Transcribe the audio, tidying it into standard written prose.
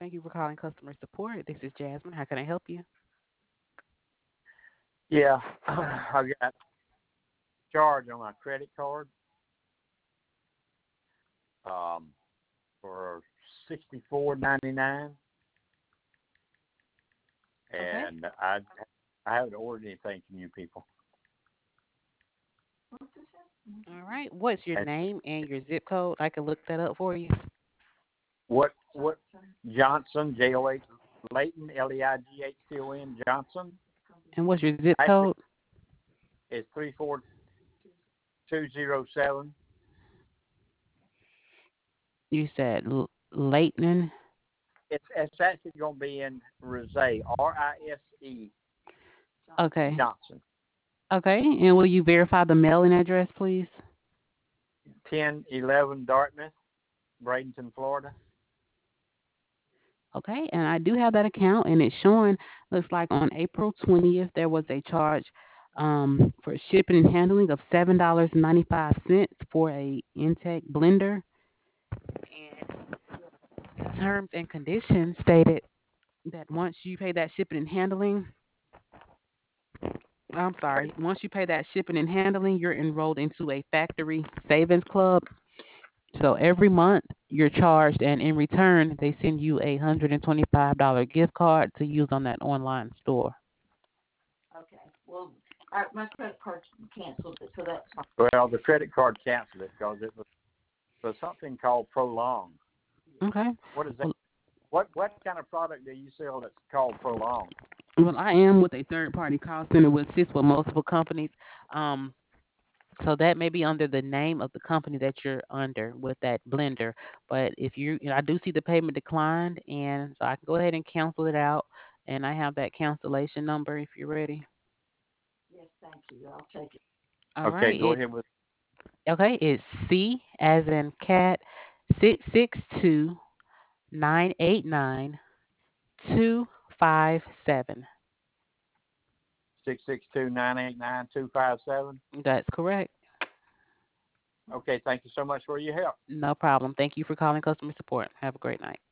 Thank you for calling customer support. This is Jasmine. How can I help you? Yeah, I got charged on my credit card um, for $64.99, Okay. and I haven't ordered anything from you people. All right. What's your And name and your zip code? I can look that up for you. what Johnson, Joh, Leighton, Leighton Johnson. And what's your zip Actually, code? it's 34207. You said Leighton. It's actually going to be in Rise, Rise Okay. Johnson, Okay. And will you verify the mailing address, please? 1011 Dartmouth, Bradenton, Florida. Okay. And I do have that account, and it's showing, looks like on April 20th, there was a charge for shipping and handling of $7.95 for a Intech blender. And the terms and conditions stated that once you pay that shipping and handling, I'm Okay. sorry, once you pay that shipping and handling, you're enrolled into a factory savings club. So every month you're charged, and in return, they send you a $125 gift card to use on that online store. Well, the credit card canceled it because it was something called Prolong. Okay. What is that? Well, What kind of product do you sell that's called Prolong? well, I am with a third party call center which assists with multiple companies. Um, so that may be under the name of the company that you're under with that blender. But if I do see the payment declined, and so I can go ahead and cancel it out. And I have that cancellation number if you're ready. All Okay, right. go ahead with. It's C as in cat 662-989-257. 662-989-257. That's correct. Okay, thank you so much for your help. No problem. Thank you for calling customer support. Have a great night.